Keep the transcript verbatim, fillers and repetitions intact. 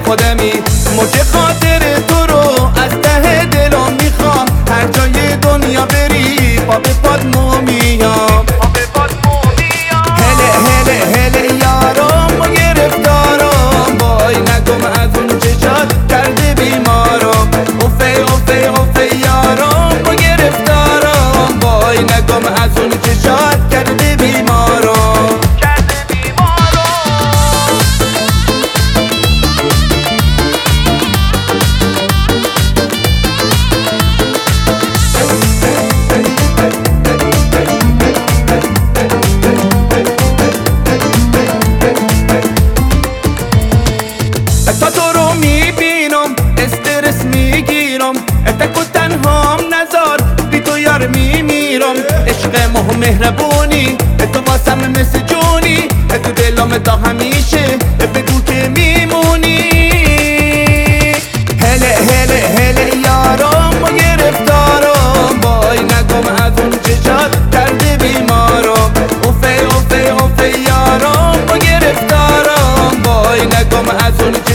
خودمی. موج خاطر تو رو از ته دلم میخوام، هر جای دنیا بری پا به پات مو میام. هله هله هله یارم ما گرفتارم، وای نگم از اون چشات کرده بیمارم. اوفه اوفه اوفه یارم ما گرفتارم، وای نگم از اون چشات کرده بیمارم. تا تو رو میبینم استرس میگیرم، اتکو تنهام نزار بی تو یار میمیرم. عشق ماه مهربونی تو واسم مثل جونی، تو دلم تا همیشه بگو که میمونی. هله هله هله یارم ما گرفتارم، وای نگم از اون چشات کرده بیمارم. اوفه اوفه اوفه یارم ما گرفتارم، وای نگم از اون